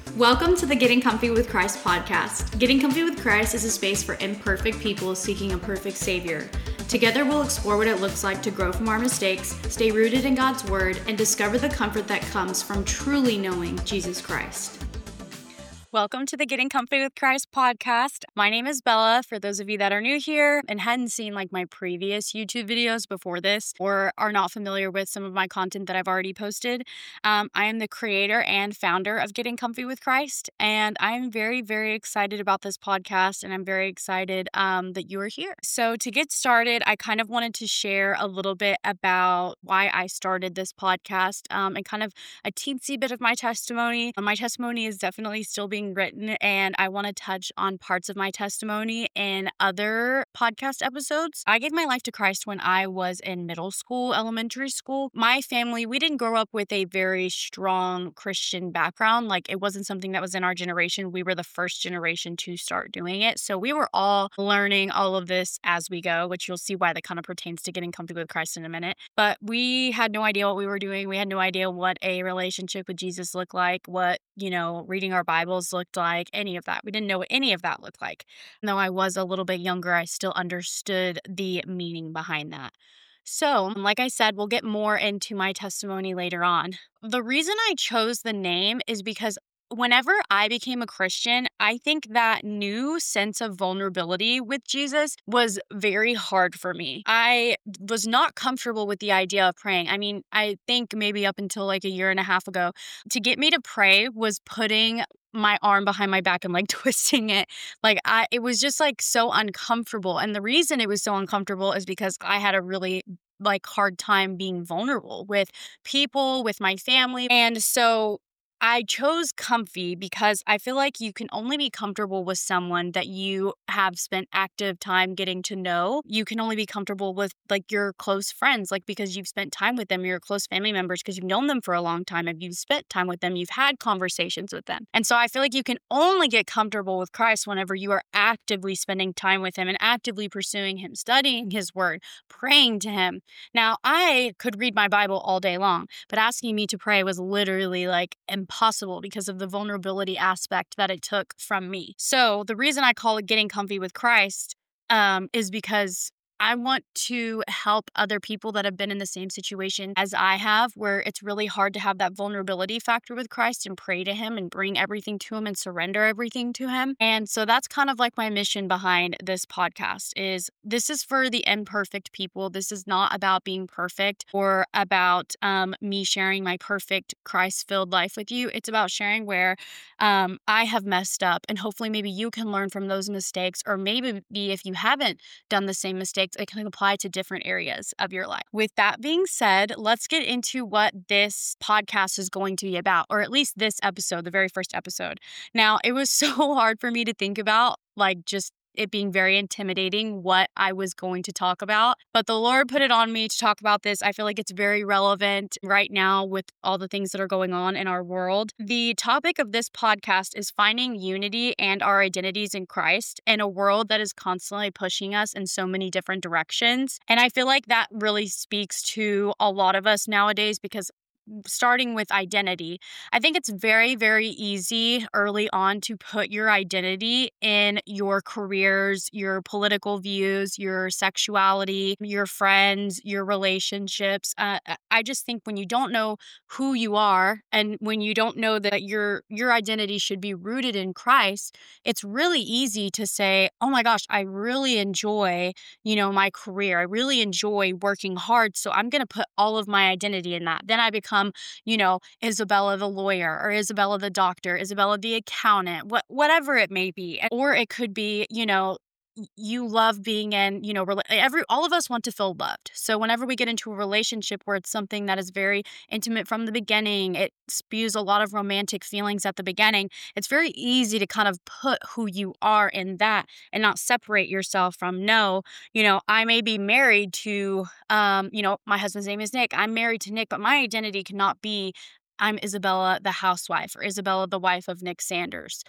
Welcome to the Getting Comfy with Christ podcast. Getting Comfy with Christ is a space for imperfect people seeking a perfect Savior. Together, we'll explore what it looks like to grow from our mistakes, stay rooted in God's Word, and discover the comfort that comes from truly knowing Jesus Christ. Welcome to the Getting Comfy with Christ podcast. My name is Bella. For those of you that are new here and hadn't seen my previous YouTube videos before this or are not familiar with some of my content that I've already posted, I am the creator and founder of Getting Comfy with Christ. And I am very, very excited about this podcast, and I'm very excited that you are here. So to get started, I kind of wanted to share a little bit about why I started this podcast and kind of a teensy bit of my testimony. My testimony is definitely still being written, and I want to touch on parts of my testimony in other podcast episodes. I gave my life to Christ when I was in middle school, elementary school. My family, we didn't grow up with a very strong Christian background. It wasn't something that was in our generation. We were the first generation to start doing it. So we were all learning all of this as we go, which you'll see why that kind of pertains to getting comfy with Christ in a minute. But we had no idea what we were doing. We had no idea what a relationship with Jesus looked like, what, reading our Bibles looked like, any of that. We didn't know what any of that looked like. Though I was a little bit younger, I still understood the meaning behind that. So, like I said, we'll get more into my testimony later on. The reason I chose the name is because whenever I became a Christian, I think that new sense of vulnerability with Jesus was very hard for me. I was not comfortable with the idea of praying. I think maybe up until a year and a half ago, to get me to pray was putting my arm behind my back and twisting it. It was just so uncomfortable. And the reason it was so uncomfortable is because I had a really hard time being vulnerable with people, with my family. And so I chose comfy because I feel like you can only be comfortable with someone that you have spent active time getting to know. You can only be comfortable with your close friends, because you've spent time with them, your close family members, because you've known them for a long time. If you've spent time with them, you've had conversations with them. And so I feel like you can only get comfortable with Christ whenever you are actively spending time with him and actively pursuing him, studying his word, praying to him. Now, I could read my Bible all day long, but asking me to pray was literally impossible because of the vulnerability aspect that it took from me. So the reason I call it Getting Comfy with Christ is because I want to help other people that have been in the same situation as I have, where it's really hard to have that vulnerability factor with Christ and pray to him and bring everything to him and surrender everything to him. And so that's kind of my mission behind this podcast this is for the imperfect people. This is not about being perfect or about me sharing my perfect Christ-filled life with you. It's about sharing where I have messed up, and hopefully maybe you can learn from those mistakes, or maybe if you haven't done the same mistakes, it can apply to different areas of your life. With that being said, let's get into what this podcast is going to be about, or at least this episode, the very first episode. Now, it was so hard for me to think about, just it being very intimidating what I was going to talk about. But the Lord put it on me to talk about this. I feel like it's very relevant right now with all the things that are going on in our world. The topic of this podcast is finding unity and our identities in Christ in a world that is constantly pushing us in so many different directions. And I feel like that really speaks to a lot of us nowadays, because starting with identity, I think it's very, very easy early on to put your identity in your careers, your political views, your sexuality, your friends, your relationships. I just think when you don't know who you are, and when you don't know that your identity should be rooted in Christ, it's really easy to say, oh my gosh, I really enjoy, my career. I really enjoy working hard, so I'm going to put all of my identity in that. Then I become Isabella the lawyer, or Isabella the doctor, Isabella the accountant, whatever it may be. Or it could be, you love being in, all of us want to feel loved. So whenever we get into a relationship where it's something that is very intimate from the beginning, it spews a lot of romantic feelings at the beginning, it's very easy to kind of put who you are in that and not separate yourself from, I may be married to, my husband's name is Nick. I'm married to Nick, but my identity cannot be I'm Isabella, the housewife, or Isabella, the wife of Nick Sanders.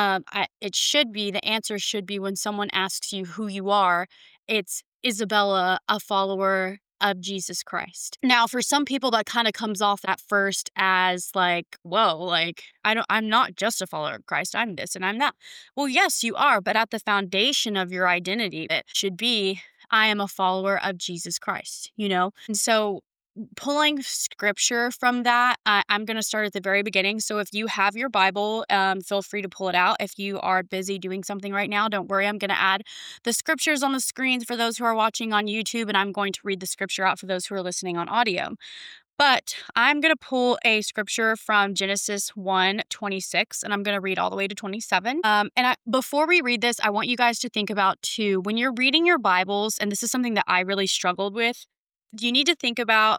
The answer should be, when someone asks you who you are, it's Isabella, a follower of Jesus Christ. Now, for some people, that kind of comes off at first as like, whoa, like I'm not just a follower of Christ. I'm this and I'm that. Well, yes, you are. But at the foundation of your identity, it should be, I am a follower of Jesus Christ, And so pulling scripture from that, I'm going to start at the very beginning. So if you have your Bible, feel free to pull it out. If you are busy doing something right now, don't worry. I'm going to add the scriptures on the screens for those who are watching on YouTube, and I'm going to read the scripture out for those who are listening on audio. But I'm going to pull a scripture from Genesis 1:26, and I'm going to read all the way to 27. Before we read this, I want you guys to think about, too, when you're reading your Bibles, and this is something that I really struggled with, you need to think about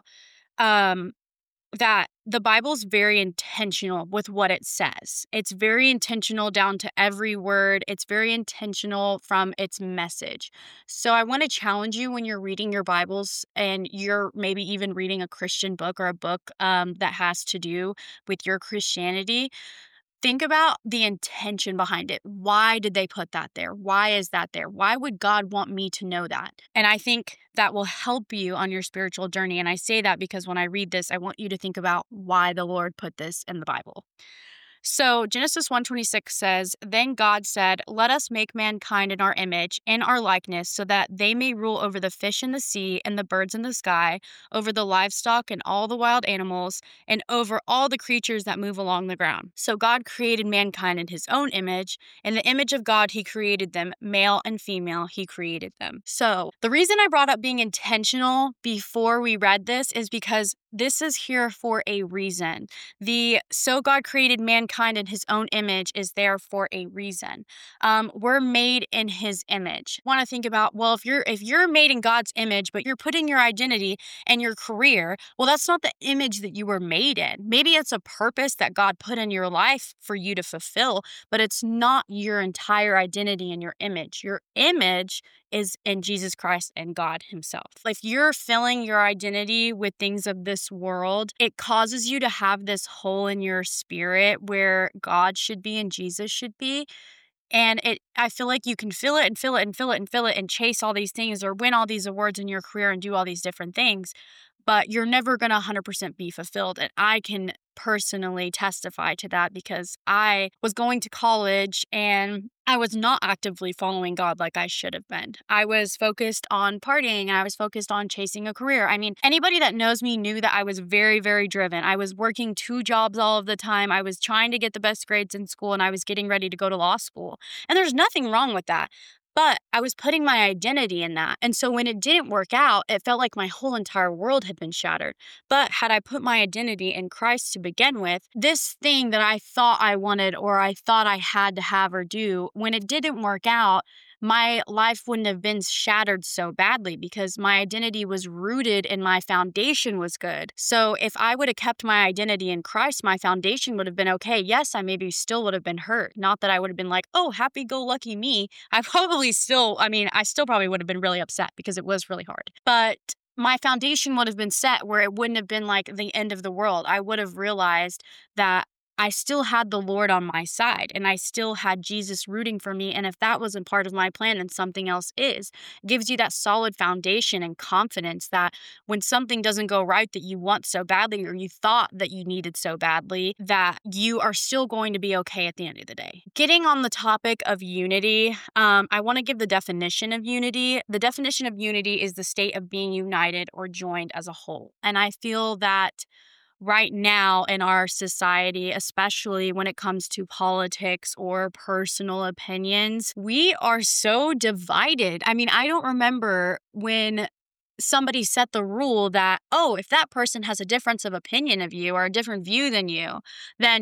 that the Bible's very intentional with what it says. It's very intentional down to every word. It's very intentional from its message. So I want to challenge you when you're reading your Bibles and you're maybe even reading a Christian book or a book that has to do with your Christianity. Think about the intention behind it. Why did they put that there? Why is that there? Why would God want me to know that? And I think that will help you on your spiritual journey. And I say that because when I read this, I want you to think about why the Lord put this in the Bible. So Genesis 1:26 says, "Then God said, 'Let us make mankind in our image, in our likeness, so that they may rule over the fish in the sea and the birds in the sky, over the livestock and all the wild animals, and over all the creatures that move along the ground.' So God created mankind in his own image. In the image of God, he created them, male and female, he created them." So the reason I brought up being intentional before we read this is because this is here for a reason. So God created mankind in his own image is there for a reason. We're made in his image. Want to think about, well, if you're made in God's image, but you're putting your identity and your career, well, that's not the image that you were made in. Maybe it's a purpose that God put in your life for you to fulfill, but it's not your entire identity and your image. Your image is in Jesus Christ and God himself. If you're filling your identity with things of this world, it causes you to have this hole in your spirit where God should be and Jesus should be. And I feel like you can feel it and feel it and feel it and feel it and chase all these things or win all these awards in your career and do all these different things, but you're never going to 100% be fulfilled. And I can personally testify to that because I was going to college and I was not actively following God like I should have been. I was focused on partying and I was focused on chasing a career. I mean, anybody that knows me knew that I was very, very driven. I was working 2 jobs all of the time. I was trying to get the best grades in school and I was getting ready to go to law school. And there's nothing wrong with that. But I was putting my identity in that. And so when it didn't work out, it felt like my whole entire world had been shattered. But had I put my identity in Christ to begin with, this thing that I thought I wanted or I thought I had to have or do, when it didn't work out, my life wouldn't have been shattered so badly because my identity was rooted and my foundation was good. So if I would have kept my identity in Christ, my foundation would have been okay. Yes, I maybe still would have been hurt. Not that I would have been like, oh, happy-go-lucky me. I still probably would have been really upset because it was really hard. But my foundation would have been set where it wouldn't have been like the end of the world. I would have realized that I still had the Lord on my side and I still had Jesus rooting for me. And if that wasn't part of my plan, then something else is. It gives you that solid foundation and confidence that when something doesn't go right that you want so badly or you thought that you needed so badly, that you are still going to be okay at the end of the day. Getting on the topic of unity, I want to give the definition of unity. The definition of unity is the state of being united or joined as a whole. And I feel that right now in our society, especially when it comes to politics or personal opinions, we are so divided. I mean, I don't remember when somebody set the rule that, oh, if that person has a difference of opinion of you or a different view than you, then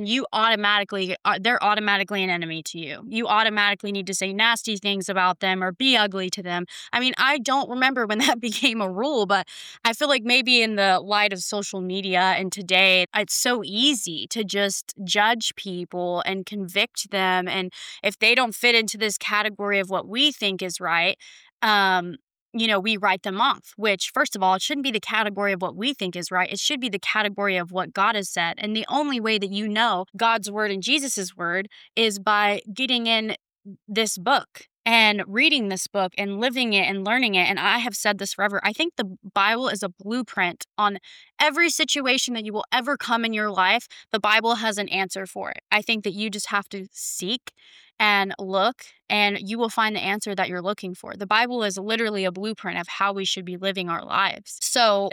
they're automatically an enemy to you. You automatically need to say nasty things about them or be ugly to them. I mean, I don't remember when that became a rule, but I feel like maybe in the light of social media and today, it's so easy to just judge people and convict them. And if they don't fit into this category of what we think is right, we write them off, which, first of all, it shouldn't be the category of what we think is right. It should be the category of what God has said. And the only way that you know God's word and Jesus's word is by getting in this book and reading this book and living it and learning it. And I have said this forever. I think the Bible is a blueprint on every situation that you will ever come in your life. The Bible has an answer for it. I think that you just have to seek and look, and you will find the answer that you're looking for. The Bible is literally a blueprint of how we should be living our lives. So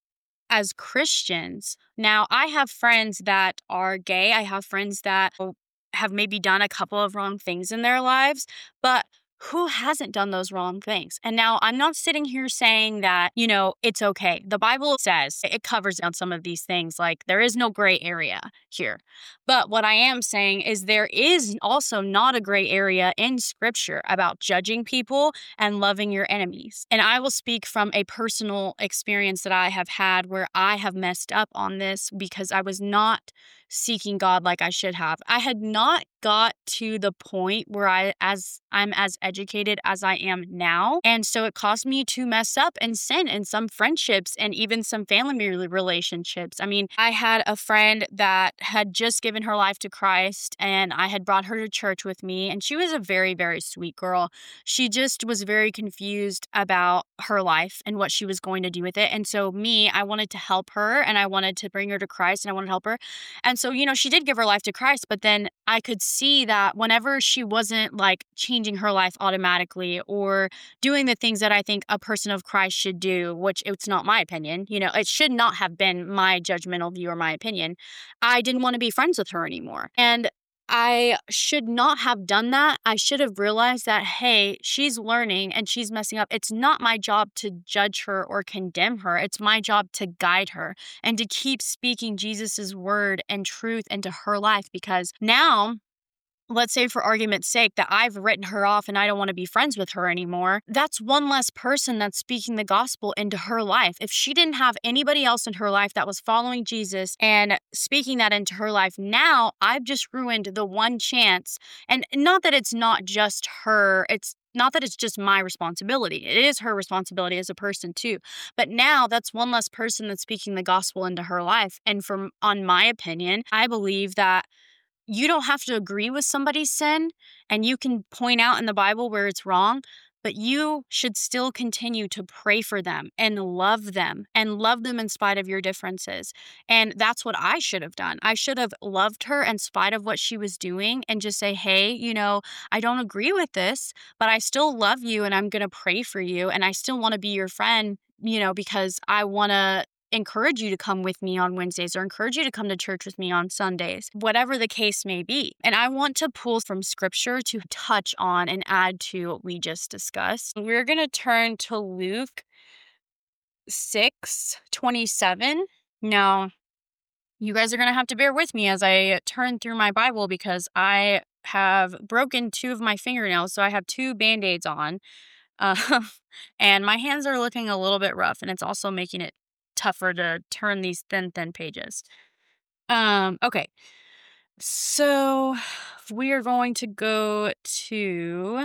as Christians, now I have friends that are gay. I have friends that have maybe done a couple of wrong things in their lives, but who hasn't done those wrong things? And now I'm not sitting here saying that, it's okay. The Bible says it covers down some of these things. Like, there is no gray area here. But what I am saying is there is also not a gray area in Scripture about judging people and loving your enemies. And I will speak from a personal experience that I have had where I have messed up on this because I was not seeking God like I should have. I had not got to the point where I'm as educated as I am now. And so it caused me to mess up and sin in some friendships and even some family relationships. I mean, I had a friend that had just given her life to Christ, and I had brought her to church with me, and she was a very, very sweet girl. She just was very confused about her life and what she was going to do with it. And so I wanted to help her, and I wanted to bring her to Christ, and I wanted to help her. And so, she did give her life to Christ, but then I could see that whenever she wasn't like changing her life automatically or doing the things that I think a person of Christ should do, which it's not my opinion, it should not have been my judgmental view or my opinion. I didn't want to be friends with her anymore. And I should not have done that. I should have realized that, hey, she's learning and she's messing up. It's not my job to judge her or condemn her. It's my job to guide her and to keep speaking Jesus's word and truth into her life, because now, let's say for argument's sake that I've written her off and I don't want to be friends with her anymore. That's one less person that's speaking the gospel into her life. If she didn't have anybody else in her life that was following Jesus and speaking that into her life, now I've just ruined the one chance. And not that it's not just her, it's not that it's just my responsibility. It is her responsibility as a person too. But now that's one less person that's speaking the gospel into her life. And on my opinion, I believe that you don't have to agree with somebody's sin, and you can point out in the Bible where it's wrong, but you should still continue to pray for them and love them in spite of your differences. And that's what I should have done. I should have loved her in spite of what she was doing and just say, hey, I don't agree with this, but I still love you and I'm going to pray for you. And I still want to be your friend, because I want to encourage you to come with me on Wednesdays or encourage you to come to church with me on Sundays, whatever the case may be. And I want to pull from Scripture to touch on and add to what we just discussed. We're going to turn to Luke 6:27. Now, you guys are going to have to bear with me as I turn through my Bible because I have broken 2 of my fingernails, so I have 2 Band-Aids on. And my hands are looking a little bit rough, and it's also making it tougher to turn these thin pages. Okay. So we are going to go to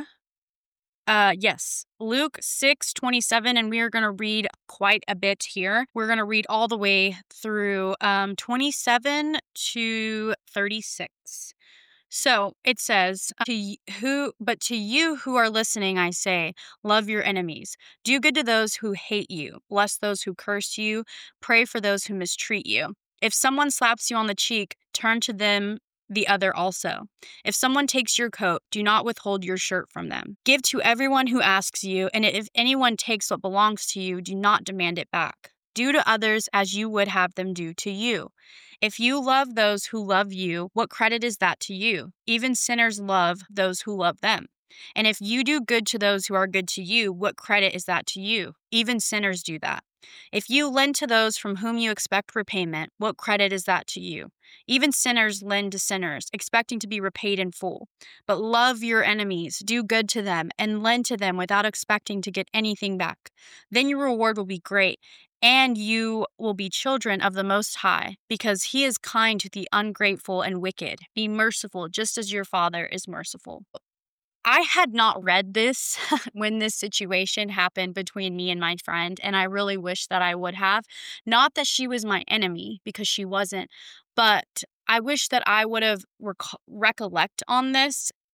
Luke 6:27, and we are going to read quite a bit here. We're going to read all the way through 27 to 36. So it says, to you who are listening, I say, love your enemies. Do good to those who hate you. Bless those who curse you. Pray for those who mistreat you. If someone slaps you on the cheek, turn to them the other also. If someone takes your coat, do not withhold your shirt from them. Give to everyone who asks you, and if anyone takes what belongs to you, do not demand it back. Do to others as you would have them do to you. If you love those who love you, what credit is that to you? Even sinners love those who love them. And if you do good to those who are good to you, what credit is that to you? Even sinners do that. If you lend to those from whom you expect repayment, what credit is that to you? Even sinners lend to sinners, expecting to be repaid in full. But love your enemies, do good to them, and lend to them without expecting to get anything back. Then your reward will be great, and you will be children of the Most High, because He is kind to the ungrateful and wicked. Be merciful, just as your Father is merciful. I had not read this when this situation happened between me and my friend, and I really wish that I would have. Not that she was my enemy, because she wasn't, but I wish that I would have recollect on this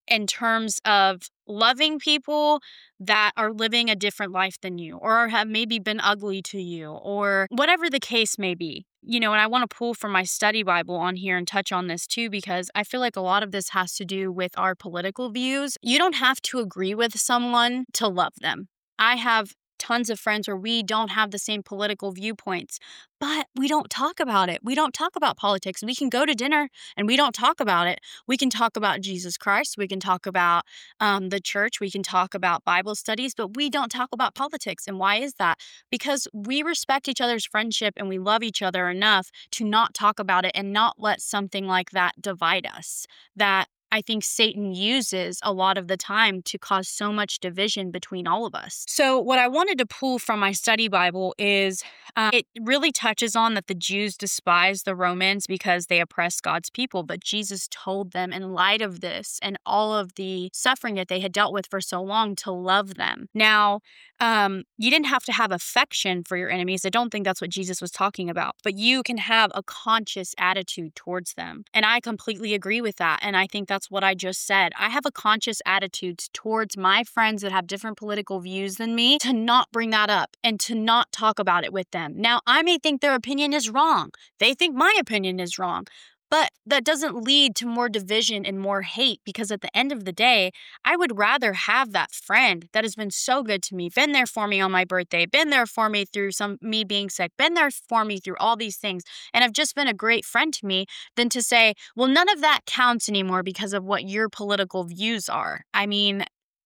in terms of loving people that are living a different life than you or have maybe been ugly to you or whatever the case may be. And I want to pull from my study Bible on here and touch on this too, because I feel like a lot of this has to do with our political views. You don't have to agree with someone to love them. I have tons of friends where we don't have the same political viewpoints, but we don't talk about it. We don't talk about politics. We can go to dinner and we don't talk about it. We can talk about Jesus Christ. We can talk about the church. We can talk about Bible studies, but we don't talk about politics. And why is that? Because we respect each other's friendship and we love each other enough to not talk about it and not let something like that divide us. That I think Satan uses a lot of the time to cause so much division between all of us. So what I wanted to pull from my study Bible is it really touches on that the Jews despised the Romans because they oppressed God's people. But Jesus told them in light of this and all of the suffering that they had dealt with for so long to love them. Now, you didn't have to have affection for your enemies. I don't think that's what Jesus was talking about. But you can have a conscious attitude towards them. And I completely agree with that. And I think that's what I just said. I have a conscious attitude towards my friends that have different political views than me to not bring that up and to not talk about it with them. Now, I may think their opinion is wrong. They think my opinion is wrong. But that doesn't lead to more division and more hate, because at the end of the day, I would rather have that friend that has been so good to me, been there for me on my birthday, been there for me through me being sick, been there for me through all these things, and have just been a great friend to me, than to say, well, none of that counts anymore because of what your political views are. I mean,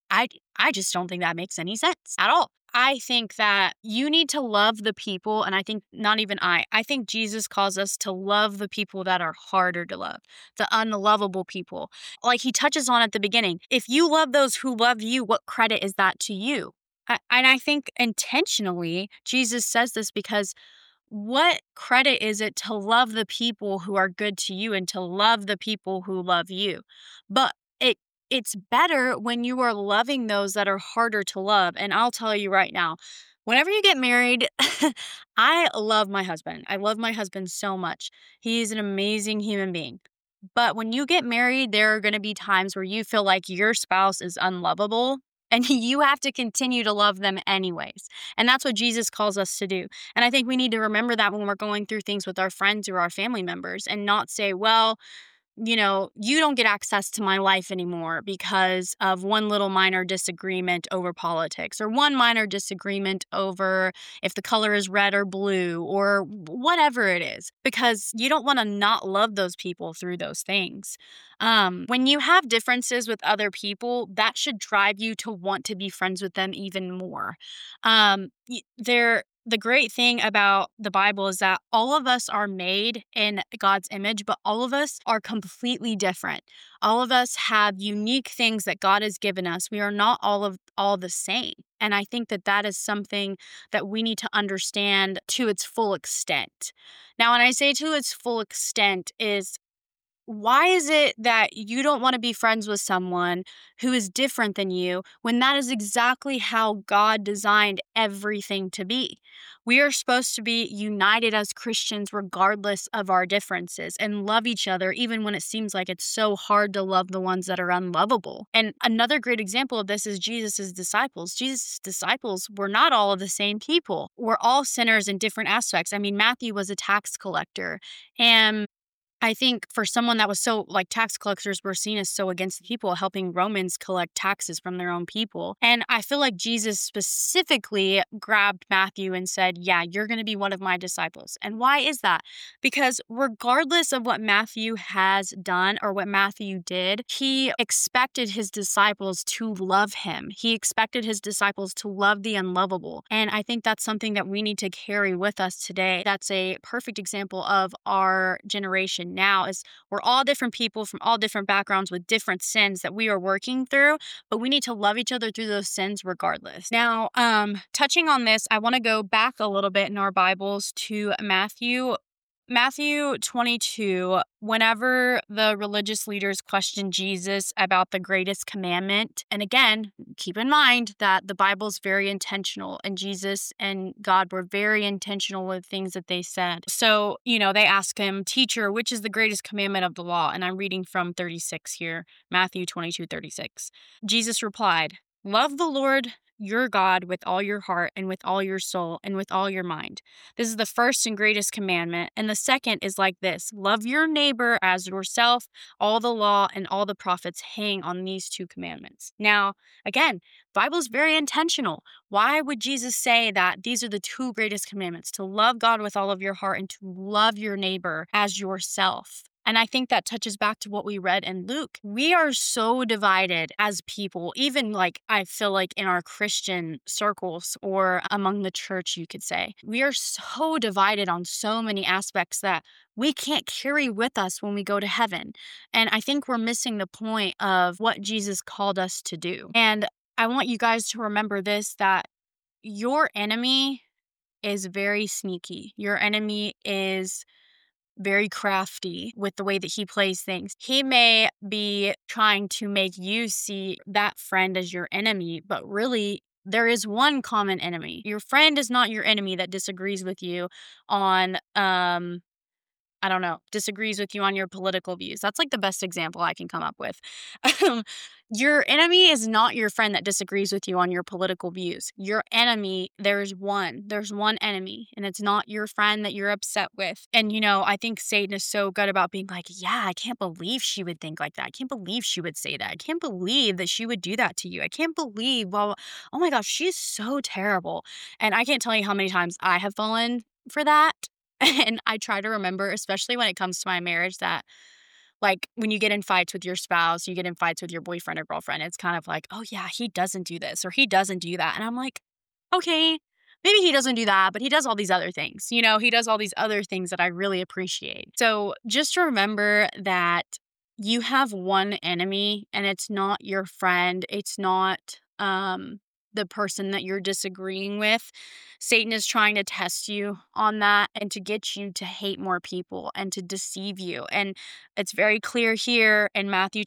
I just don't think that makes any sense at all. I think that you need to love the people, and I think I think Jesus calls us to love the people that are harder to love, the unlovable people. Like he touches on at the beginning, if you love those who love you, what credit is that to you? And I think intentionally Jesus says this because what credit is it to love the people who are good to you and to love the people who love you? But it's better when you are loving those that are harder to love. And I'll tell you right now, whenever you get married, I love my husband. I love my husband so much. He's an amazing human being. But when you get married, there are going to be times where you feel like your spouse is unlovable and you have to continue to love them anyways. And that's what Jesus calls us to do. And I think we need to remember that when we're going through things with our friends or our family members, and not say, well, you don't get access to my life anymore because of one little minor disagreement over politics, or one minor disagreement over if the color is red or blue or whatever it is, because you don't want to not love those people through those things. When you have differences with other people, that should drive you to want to be friends with them even more. The great thing about the Bible is that all of us are made in God's image, but all of us are completely different. All of us have unique things that God has given us. We are not all the same. And I think that is something that we need to understand to its full extent. Now, when I say to its full extent is, why is it that you don't want to be friends with someone who is different than you when that is exactly how God designed everything to be? We are supposed to be united as Christians regardless of our differences and love each other even when it seems like it's so hard to love the ones that are unlovable. And another great example of this is Jesus' disciples. Jesus' disciples were not all of the same people. We're all sinners in different aspects. I mean, Matthew was a tax collector, and I think for someone that was so, like, tax collectors were seen as so against the people, helping Romans collect taxes from their own people. And I feel like Jesus specifically grabbed Matthew and said, yeah, you're going to be one of my disciples. And why is that? Because regardless of what Matthew has done or what Matthew did, he expected his disciples to love him. He expected his disciples to love the unlovable. And I think that's something that we need to carry with us today. That's a perfect example of our generation now, is we're all different people from all different backgrounds with different sins that we are working through, but we need to love each other through those sins regardless. Now, touching on this, I want to go back a little bit in our Bibles to Matthew Matthew 22, whenever the religious leaders questioned Jesus about the greatest commandment, and again, keep in mind that the Bible's very intentional, and Jesus and God were very intentional with things that they said. So, they ask him, "Teacher, which is the greatest commandment of the law?" And I'm reading from 36 here, Matthew 22:36. Jesus replied, "Love the Lord your God with all your heart and with all your soul and with all your mind. This is the first and greatest commandment. And the second is like this: love your neighbor as yourself. All the law and all the prophets hang on these two commandments." Now, again, Bible is very intentional. Why would Jesus say that these are the two greatest commandments? To love God with all of your heart and to love your neighbor as yourself. And I think that touches back to what we read in Luke. We are so divided as people, even I feel like in our Christian circles or among the church, you could say. We are so divided on so many aspects that we can't carry with us when we go to heaven. And I think we're missing the point of what Jesus called us to do. And I want you guys to remember this, that your enemy is very sneaky. Your enemy is very crafty with the way that he plays things. He may be trying to make you see that friend as your enemy, but really there is one common enemy. Your friend is not your enemy that disagrees with you on disagrees with you on your political views. That's the best example I can come up with. Your enemy is not your friend that disagrees with you on your political views. Your enemy, there's one enemy, and it's not your friend that you're upset with. And, I think Satan is so good about being like, yeah, I can't believe she would think like that. I can't believe she would say that. I can't believe that she would do that to you. I can't believe, oh my gosh, she's so terrible. And I can't tell you how many times I have fallen for that. And I try to remember, especially when it comes to my marriage, that when you get in fights with your spouse, you get in fights with your boyfriend or girlfriend, it's kind of like, oh yeah, he doesn't do this or he doesn't do that. And I'm like, okay, maybe he doesn't do that, but he does all these other things. He does all these other things that I really appreciate. So just remember that you have one enemy, and it's not your friend. It's not the person that you're disagreeing with. Satan is trying to test you on that and to get you to hate more people and to deceive you. And it's very clear here in Matthew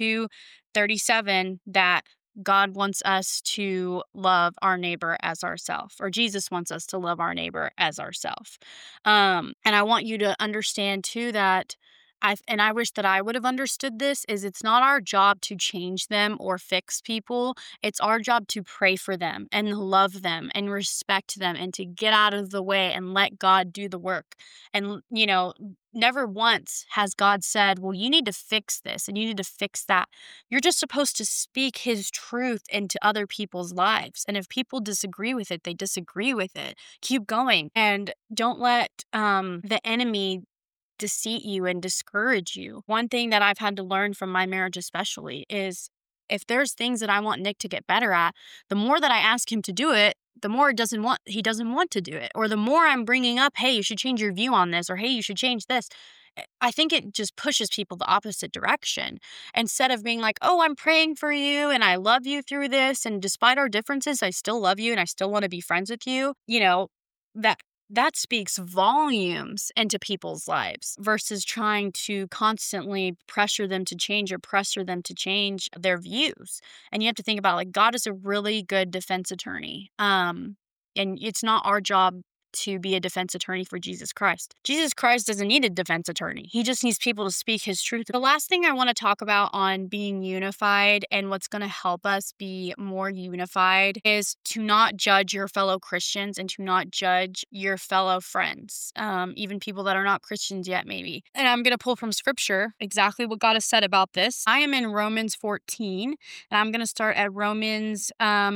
22:37 that God wants us to love our neighbor as ourselves, or Jesus wants us to love our neighbor as ourselves. And I want you to understand too that I wish that I would have understood this, is it's not our job to change them or fix people. It's our job to pray for them and love them and respect them and to get out of the way and let God do the work. And, never once has God said, well, you need to fix this and you need to fix that. You're just supposed to speak his truth into other people's lives. And if people disagree with it, they disagree with it. Keep going and don't let the enemy deceive you and discourage you. One thing that I've had to learn from my marriage especially is if there's things that I want Nick to get better at, the more that I ask him to do it, the more he doesn't want to do it. Or the more I'm bringing up, hey, you should change your view on this, or hey, you should change this. I think it just pushes people the opposite direction. Instead of being like, oh, I'm praying for you and I love you through this, and despite our differences, I still love you and I still want to be friends with you, that speaks volumes into people's lives versus trying to constantly pressure them to change or pressure them to change their views. And you have to think about God is a really good defense attorney. And it's not our job to be a defense attorney for Jesus Christ. Jesus Christ doesn't need a defense attorney. He just needs people to speak his truth. The last thing I want to talk about on being unified and what's going to help us be more unified is to not judge your fellow Christians and to not judge your fellow friends, even people that are not Christians yet, maybe. And I'm going to pull from scripture exactly what God has said about this. I am in Romans 14, and I'm going to start at Romans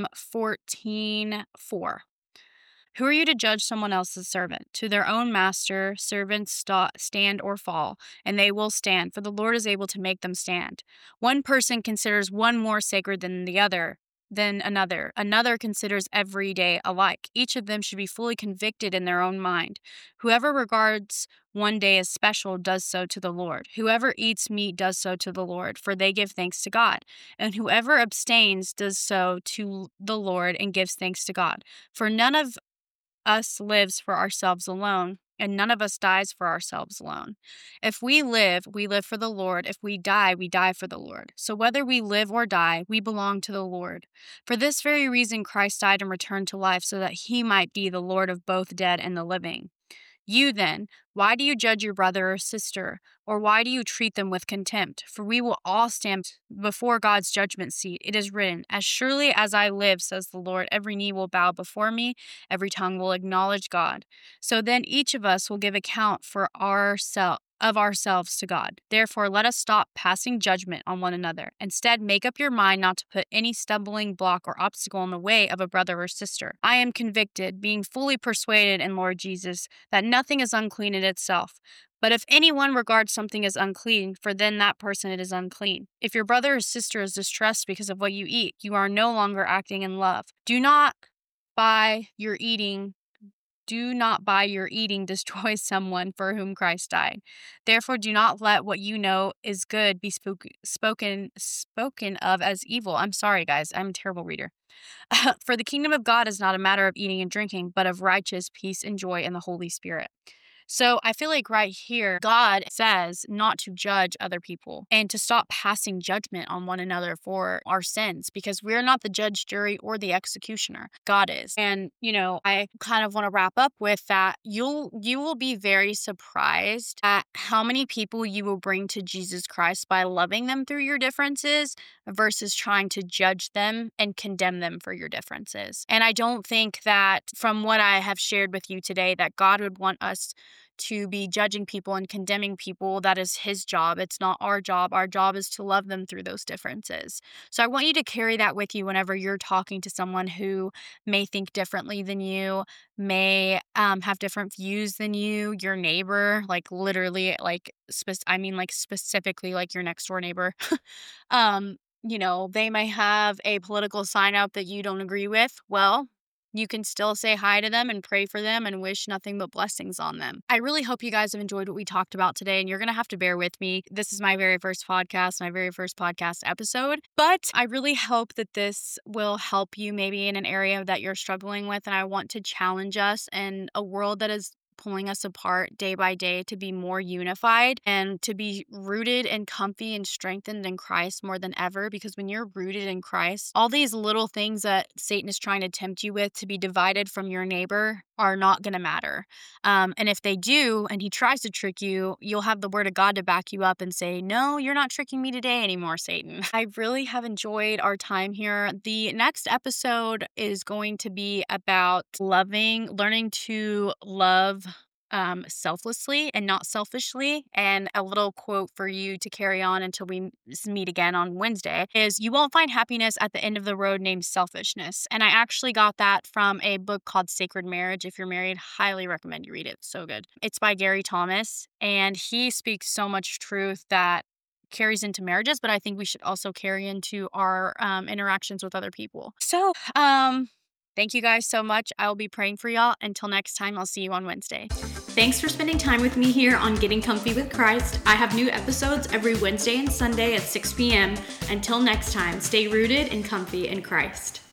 14:4. Who are you to judge someone else's servant? To their own master, servants stand or fall, and they will stand, for the Lord is able to make them stand. One person considers one more sacred than another. Another considers every day alike. Each of them should be fully convicted in their own mind. Whoever regards one day as special does so to the Lord. Whoever eats meat does so to the Lord, for they give thanks to God. And whoever abstains does so to the Lord and gives thanks to God. For none of us lives for ourselves alone, and none of us dies for ourselves alone. If we live, we live for the Lord. If we die, we die for the Lord. So whether we live or die, we belong to the Lord. For this very reason, Christ died and returned to life so that he might be the Lord of both dead and the living. You then, why do you judge your brother or sister? Or why do you treat them with contempt? For we will all stand before God's judgment seat. It is written, as surely as I live, says the Lord, every knee will bow before me, every tongue will acknowledge God. So then each of us will give account for ourselves to God. Therefore, let us stop passing judgment on one another. Instead, make up your mind not to put any stumbling block or obstacle in the way of a brother or sister. I am convicted, being fully persuaded in Lord Jesus, that nothing is unclean in itself. But if anyone regards something as unclean, for then that person it is unclean. If your brother or sister is distressed because of what you eat, you are no longer acting in love. Do not by your eating destroy someone for whom Christ died. Therefore, do not let what you know is good be spoken of as evil. I'm sorry, guys. I'm a terrible reader. For the kingdom of God is not a matter of eating and drinking, but of righteous peace and joy in the Holy Spirit. So I feel like right here, God says not to judge other people and to stop passing judgment on one another for our sins, because we're not the judge, jury, or the executioner. God is. And, I kind of want to wrap up with that. You will be very surprised at how many people you will bring to Jesus Christ by loving them through your differences versus trying to judge them and condemn them for your differences. And I don't think that from what I have shared with you today that God would want us to be judging people and condemning people. That is his job. It's not our job. Our job is to love them through those differences. So I want you to carry that with you whenever you're talking to someone who may think differently than you, may have different views than you, your neighbor, like literally, specifically like your next door neighbor. They may have a political sign out that you don't agree with. Well, you can still say hi to them and pray for them and wish nothing but blessings on them. I really hope you guys have enjoyed what we talked about today, and you're going to have to bear with me. This is my very first podcast episode, but I really hope that this will help you maybe in an area that you're struggling with, and I want to challenge us in a world that is pulling us apart day by day to be more unified and to be rooted and comfy and strengthened in Christ more than ever. Because when you're rooted in Christ, all these little things that Satan is trying to tempt you with to be divided from your neighbor are not going to matter. And if they do, and he tries to trick you, you'll have the word of God to back you up and say, no, you're not tricking me today anymore, Satan. I really have enjoyed our time here. The next episode is going to be about learning to love selflessly and not selfishly. And a little quote for you to carry on until we meet again on Wednesday is, you won't find happiness at the end of the road named selfishness. And I actually got that from a book called Sacred Marriage. If you're married, highly recommend you read it. It's so good. It's by Gary Thomas, and he speaks so much truth that carries into marriages, but I think we should also carry into our interactions with other people. So, thank you guys so much. I will be praying for y'all. Until next time, I'll see you on Wednesday. Thanks for spending time with me here on Getting Comfy with Christ. I have new episodes every Wednesday and Sunday at 6 p.m. Until next time, stay rooted and comfy in Christ.